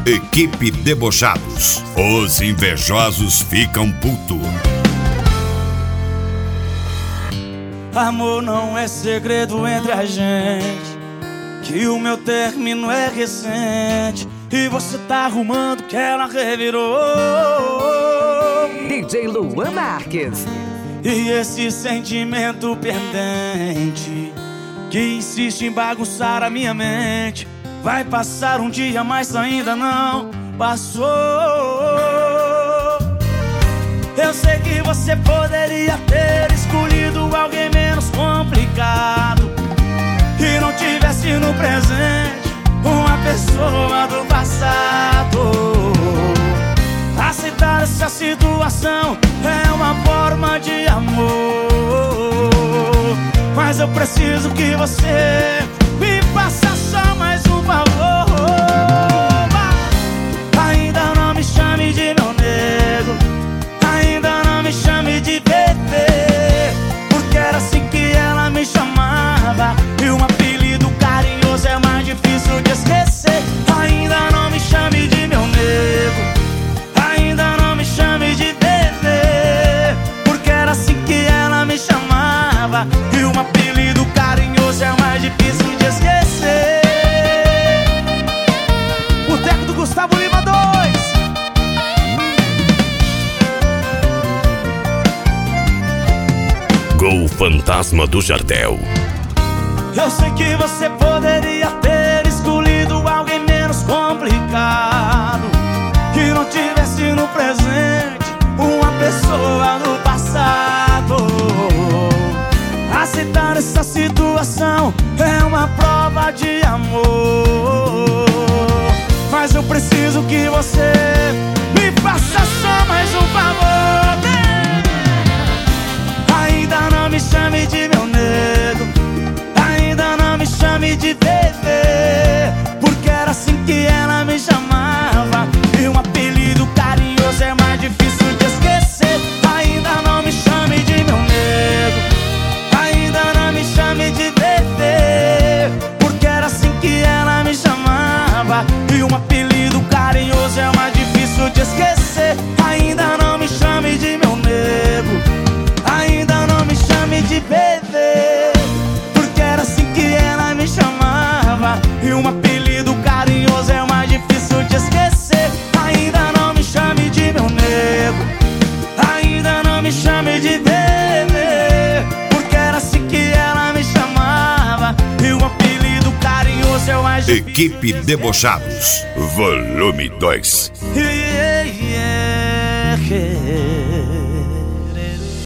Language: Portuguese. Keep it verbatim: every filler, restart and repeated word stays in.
Equipe Debochados. Os invejosos ficam putos. Amor, não é segredo entre a gente que o meu término é recente e você tá arrumando que ela revirou. D J Luan Marques. E esse sentimento pendente que insiste em bagunçar a minha mente vai passar um dia, mas ainda não passou. Eu sei que você poderia ter escolhido alguém menos complicado, que não tivesse no presente uma pessoa do passado. Aceitar essa situação é uma forma de amor, mas eu preciso que você me faça só mais um favor. Ainda não me chame de meu nego, ainda não me chame de bebê, porque era assim que ela me chamava e um apelido carinhoso é mais difícil de esquecer. Ainda não me chame de meu nego, ainda não me chame de bebê, porque era assim que ela me chamava e um apelido carinhoso é mais difícil de esquecer. Boteco do Gustavo Lima dois. Gol Fantasma do Jardel. Eu sei que você poderia ter escolhido alguém menos complicado, que não tivesse no presente uma pessoa no passado. Aceitar essa situação é uma prova de amor, mas eu preciso que você me faça só mais um favor. Ainda não me chame de meu nego, ainda não me chame de bebê, porque era assim que ela me chamava e um apelido carinhoso é mais difícil de esquecer. Ainda não me chame de meu nego, ainda não me chame de bebê, porque era assim que ela me chamava e um apelido carinhoso é mais difícil de esquecer. Ainda não me chame de meu nego, ainda não me chame de bebê, porque era assim que ela me chamava e um apelido carinhoso é mais difícil de esquecer. Ainda não me chame de meu nego, ainda não me chame de bebê, porque era assim que ela me chamava e um apelido carinhoso é mais difícil. Equipe Debochados. Volume dois. Yeah, yeah, yeah.